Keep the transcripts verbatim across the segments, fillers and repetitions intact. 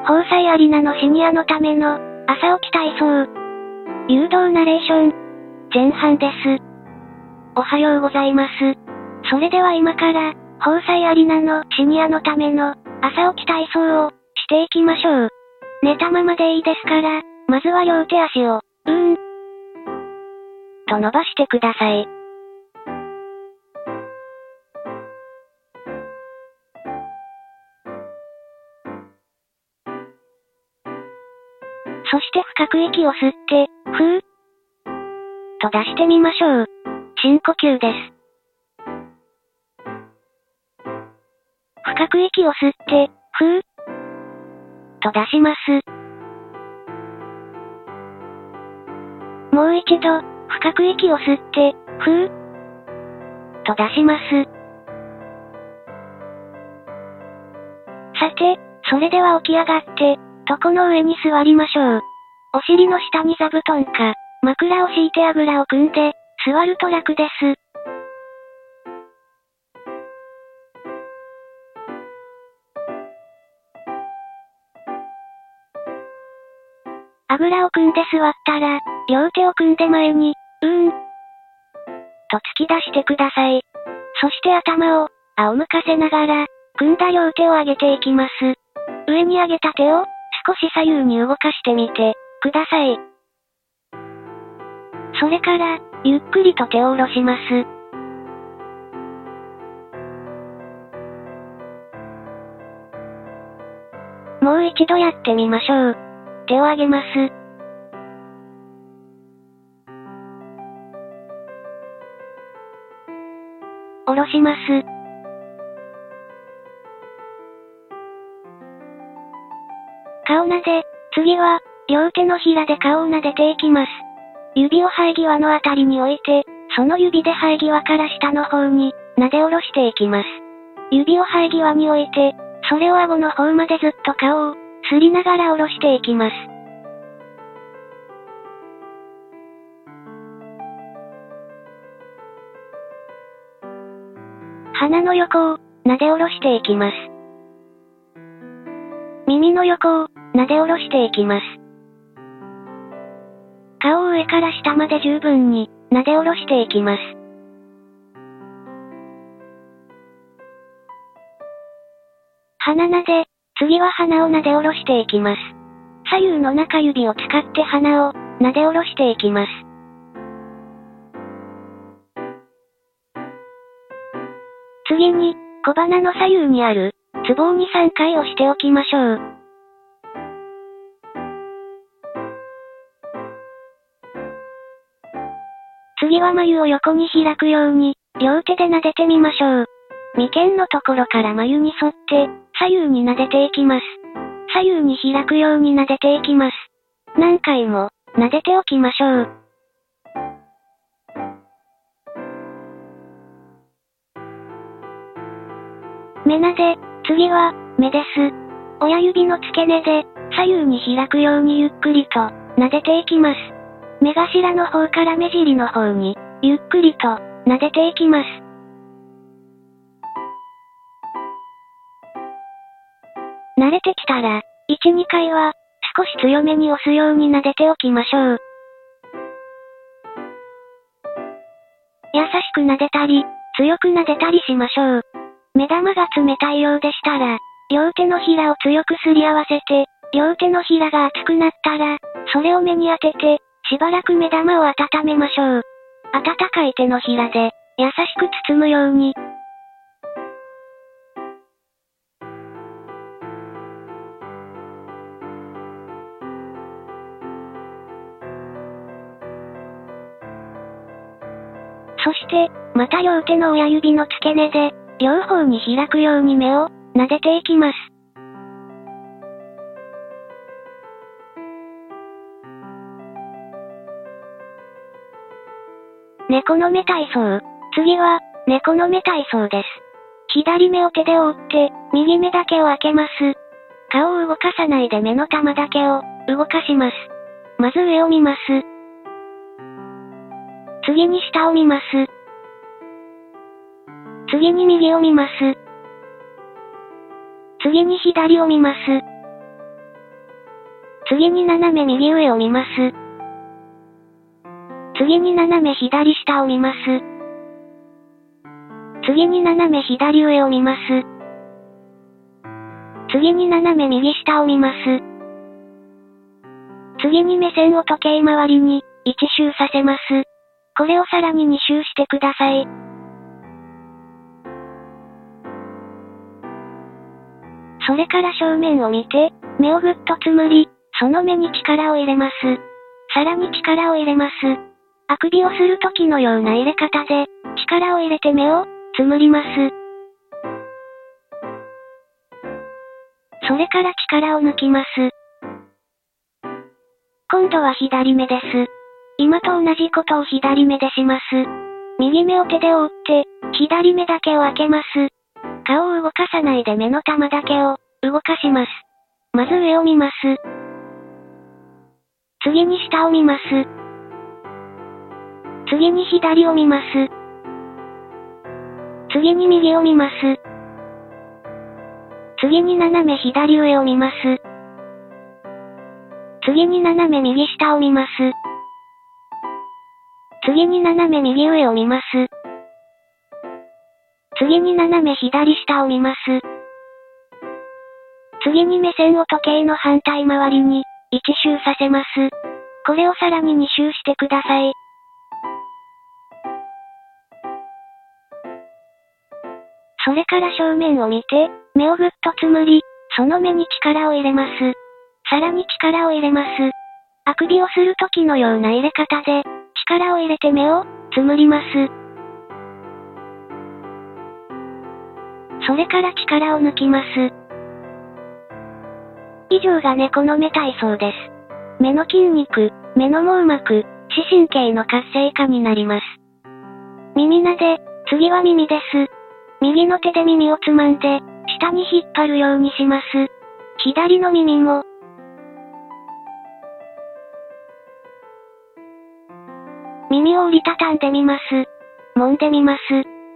交際ありなのシニアのための、朝起き体操。誘導ナレーション。前半です。おはようございます。それでは今から、交際ありなのシニアのための、朝起き体操を、していきましょう。寝たままでいいですから、まずは両手足を、うーん、と伸ばしてください。そして深く息を吸って、ふーっと出してみましょう。深呼吸です。深く息を吸って、ふーっと出します。もう一度、深く息を吸って、ふーっと出します。さて、それでは起き上がって、床の上に座りましょう。お尻の下に座布団か、枕を敷いてあぐらを組んで、座ると楽です。あぐらを組んで座ったら、両手を組んで前に、うーん、と突き出してください。そして頭を、仰向かせながら、組んだ両手を上げていきます。上に上げた手を、少し左右に動かしてみて、ください。それから、ゆっくりと手を下ろします。もう一度やってみましょう。手を上げます。下ろします。顔撫で、次は、両手のひらで顔を撫でていきます。指を生え際のあたりに置いて、その指で生え際から下の方に、撫で下ろしていきます。指を生え際に置いて、それを顎の方までずっと顔を、すりながら下ろしていきます。鼻の横を、撫で下ろしていきます。耳の横を、撫で下ろしていきます。顔を上から下まで十分に、撫で下ろしていきます。鼻撫で、次は鼻を撫で下ろしていきます。左右の中指を使って鼻を、撫で下ろしていきます。次に、小鼻の左右にある、ツボをに、さんかい押しておきましょう。次は眉を横に開くように、両手で撫でてみましょう。眉間のところから眉に沿って、左右に撫でていきます。左右に開くように撫でていきます。何回も、撫でておきましょう。目撫で、次は、目です。親指の付け根で、左右に開くようにゆっくりと、撫でていきます。目頭の方から目尻の方に、ゆっくりと、撫でていきます。慣れてきたら、いち、にかいは、少し強めに押すように撫でておきましょう。優しく撫でたり、強く撫でたりしましょう。目玉が冷たいようでしたら、両手のひらを強くすり合わせて、両手のひらが熱くなったら、それを目に当てて、しばらく目玉を温めましょう。温かい手のひらで、優しく包むように。そして、また両手の親指の付け根で、両方に開くように目を、撫でていきます。猫の目体操。次は、猫の目体操です。左目を手で覆って、右目だけを開けます。顔を動かさないで目の玉だけを、動かします。まず上を見ます。次に下を見ます。次に右を見ます。次に左を見ます。 次に斜め右上を見ます。次に斜め左下を見ます。次に斜め左上を見ます。次に斜め右下を見ます。次に目線を時計回りにいち周させます。これをさらにに周してください。それから正面を見て、目をぐっとつむり、その目に力を入れます。さらに力を入れます。あくびをする時のような入れ方で、力を入れて目をつむります。それから力を抜きます。今度は左目です。今と同じことを左目でします。右目を手で覆って、左目だけを開けます。顔を動かさないで目の玉だけを動かします。まず上を見ます。次に下を見ます。次に左を見ます。次に右を見ます。次に斜め左上を見ます。次に斜め右下を見ます。次に斜め右上を見ます。次に斜め左下を見ます。次に目線を時計の反対回りにいち周させます。これをさらにに周してください。それから正面を見て、目をぐっとつむり、その目に力を入れます。さらに力を入れます。あくびをする時のような入れ方で、力を入れて目をつむります。それから力を抜きます。以上が猫の目体操です。目の筋肉、目の網膜、視神経の活性化になります。耳撫で、次は耳です。右の手で耳をつまんで、下に引っ張るようにします。左の耳も。耳を折りたたんでみます。揉んでみます。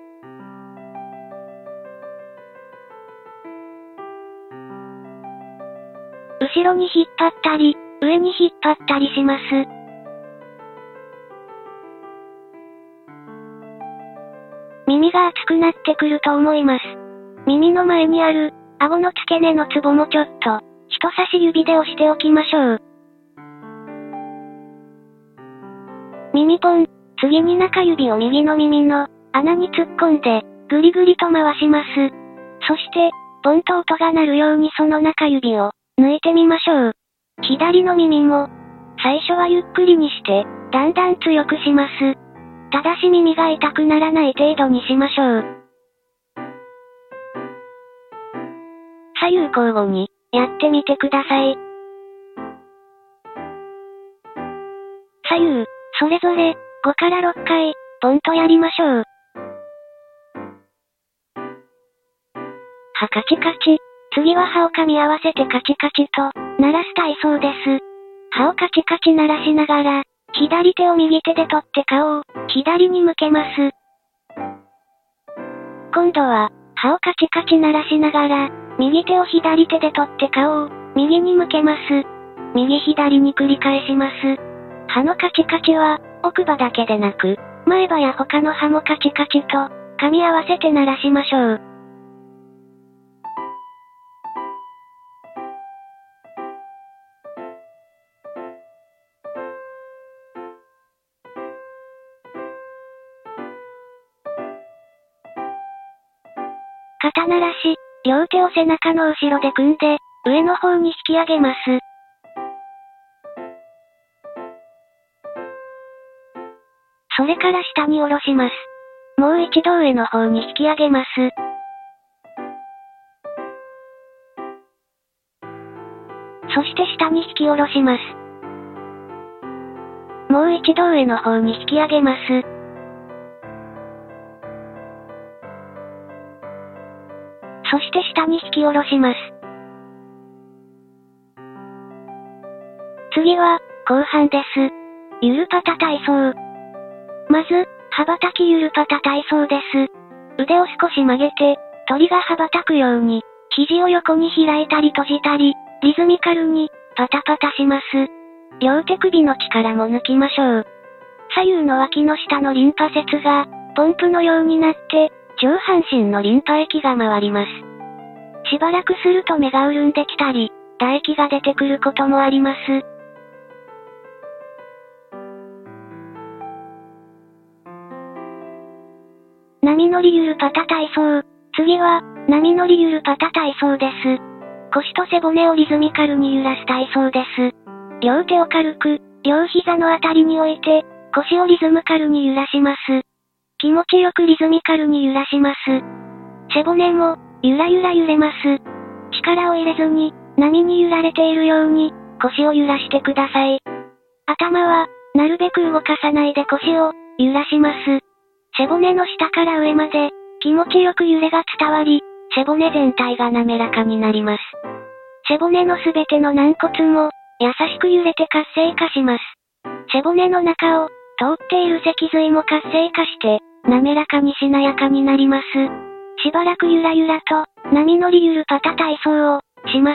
後ろに引っ張ったり、上に引っ張ったりします。耳が熱くなってくると思います。耳の前にある、顎の付け根のツボもちょっと、人差し指で押しておきましょう。耳ポン、次に中指を右の耳の穴に突っ込んで、ぐりぐりと回します。そして、ポンと音が鳴るようにその中指を抜いてみましょう。左の耳も、最初はゆっくりにして、だんだん強くします。ただし耳が痛くならない程度にしましょう。左右交互に、やってみてください。左右、それぞれ、ごからろっかい、ポンとやりましょう。歯カチカチ。次は歯を噛み合わせてカチカチと、鳴らす体操です。歯をカチカチ鳴らしながら、左手を右手で取って顔を、左に向けます。今度は、歯をカチカチ鳴らしながら、右手を左手で取って顔を、右に向けます。右左に繰り返します。歯のカチカチは、奥歯だけでなく、前歯や他の歯もカチカチと、噛み合わせて鳴らしましょう。肩慣らし、両手を背中の後ろで組んで、上の方に引き上げます。それから下に下ろします。もう一度上の方に引き上げます。そして下に引き下ろします。もう一度上の方に引き上げます。そして下に引き下ろします。次は、後半です。ゆるパタ体操。まず、羽ばたきゆるパタ体操です。腕を少し曲げて、鳥が羽ばたくように、肘を横に開いたり閉じたり、リズミカルに、 パタパタします。両手首の力も抜きましょう。左右の脇の下のリンパ節が、ポンプのようになって、上半身のリンパ液が回ります。しばらくすると目が潤んできたり、唾液が出てくることもあります。波乗りゆるパタ体操。次は、波乗りゆるパタ体操です。腰と背骨をリズミカルに揺らす体操です。両手を軽く、両膝のあたりに置いて、腰をリズムカルに揺らします。気持ちよくリズミカルに揺らします。背骨も、ゆらゆら揺れます。力を入れずに、波に揺られているように、腰を揺らしてください。頭は、なるべく動かさないで腰を、揺らします。背骨の下から上まで、気持ちよく揺れが伝わり、背骨全体が滑らかになります。背骨のすべての軟骨も、優しく揺れて活性化します。背骨の中を、通っている脊髄も活性化して、滑らかにしなやかになります。しばらくゆらゆらと、波乗りゆるパタ体操を、します。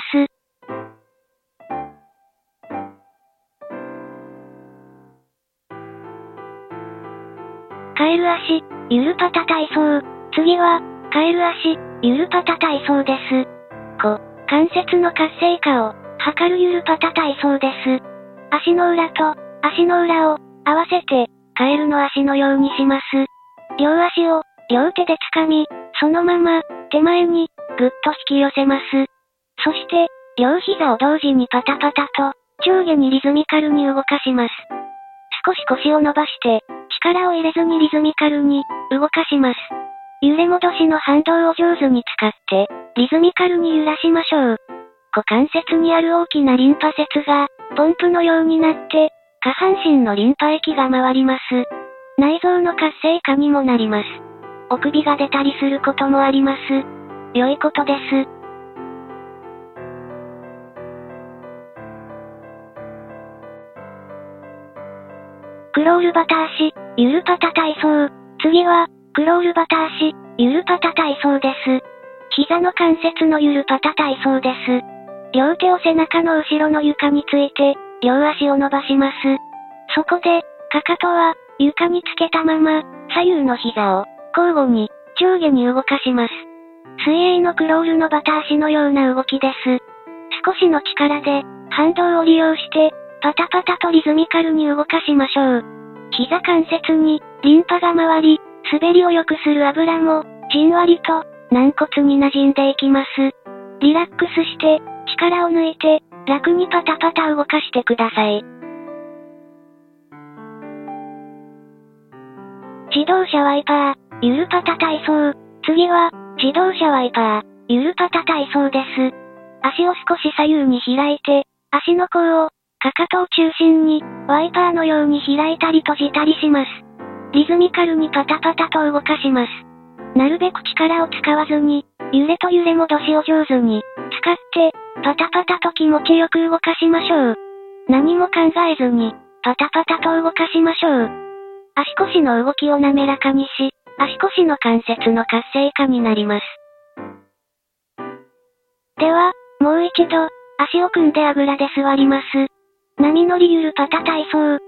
カエル足、ゆるパタ体操。次は、カエル足、ゆるパタ体操です。股、関節の活性化を、図るゆるパタ体操です。足の裏と、足の裏を、合わせて、カエルの足のようにします。両足を、両手で掴み、そのまま、手前に、ぐっと引き寄せます。そして、両膝を同時にパタパタと、上下にリズミカルに動かします。少し腰を伸ばして、力を入れずにリズミカルに、動かします。揺れ戻しの反動を上手に使って、リズミカルに揺らしましょう。股関節にある大きなリンパ節が、ポンプのようになって、下半身のリンパ液が回ります。内臓の活性化にもなります。お首が出たりすることもあります。良いことです。クロールバタ足、ゆるパタ体操。次は、クロールバタ足、ゆるパタ体操です。膝の関節のゆるパタ体操です。両手を背中の後ろの床について、両足を伸ばします。そこで、かかとは、床につけたまま、左右の膝を、交互に、上下に動かします。水泳のクロールのバタ足のような動きです。少しの力で、反動を利用して、パタパタとリズミカルに動かしましょう。膝関節に、リンパが回り、滑りを良くする油も、じんわりと、軟骨に馴染んでいきます。リラックスして、力を抜いて、楽にパタパタ動かしてください。自動車ワイパー、ゆるパタ体操。次は、自動車ワイパー、ゆるパタ体操です。足を少し左右に開いて、足の甲を、かかとを中心に、ワイパーのように開いたり閉じたりします。リズミカルにパタパタと動かします。なるべく力を使わずに、揺れと揺れ戻しを上手に、使って、パタパタと気持ちよく動かしましょう。何も考えずに、パタパタと動かしましょう。足腰の動きを滑らかにし、足腰の関節の活性化になります。では、もう一度、足を組んであぐらで座ります。波乗りゆるパタ体操、です。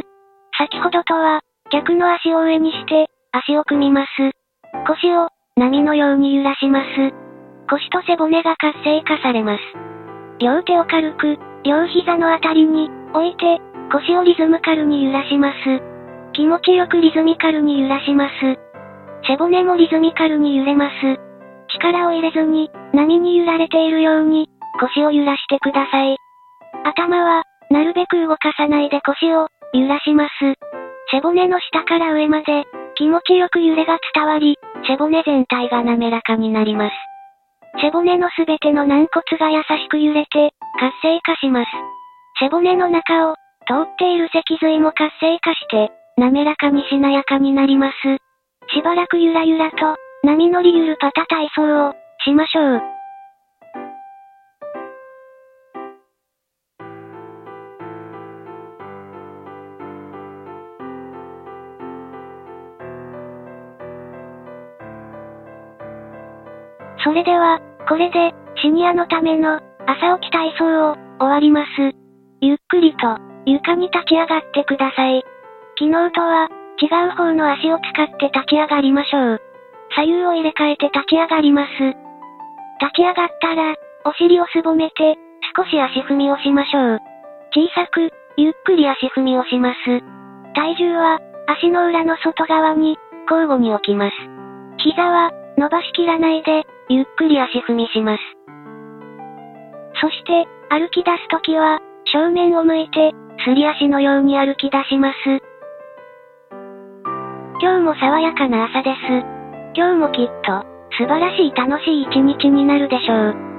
先ほどとは、逆の足を上にして、足を組みます。腰を、波のように揺らします。腰と背骨が活性化されます。両手を軽く、両膝のあたりに、置いて、腰をリズムカルに揺らします。気持ちよくリズミカルに揺らします。背骨もリズミカルに揺れます。力を入れずに、波に揺られているように、腰を揺らしてください。頭は、なるべく動かさないで腰を、揺らします。背骨の下から上まで、気持ちよく揺れが伝わり、背骨全体が滑らかになります。背骨のすべての軟骨が優しく揺れて、活性化します。背骨の中を、通っている脊髄も活性化して、滑らかにしなやかになります。しばらくゆらゆらと、波乗りゆるパタ体操を、しましょう。それでは、これで、シニアのための、朝起き体操を、 終わります。ゆっくりと、床に立ち上がってください。昨日とは、違う方の足を使って立ち上がりましょう。左右を入れ替えて立ち上がります。立ち上がったら、お尻をすぼめて、少し足踏みをしましょう。小さく、ゆっくり足踏みをします。体重は、足の裏の外側に、交互に置きます。膝は、伸ばしきらないで、ゆっくり足踏みします。そして、歩き出すときは、正面を向いて、すり足のように歩き出します。今日も爽やかな朝です。今日もきっと、素晴らしい楽しい一日になるでしょう。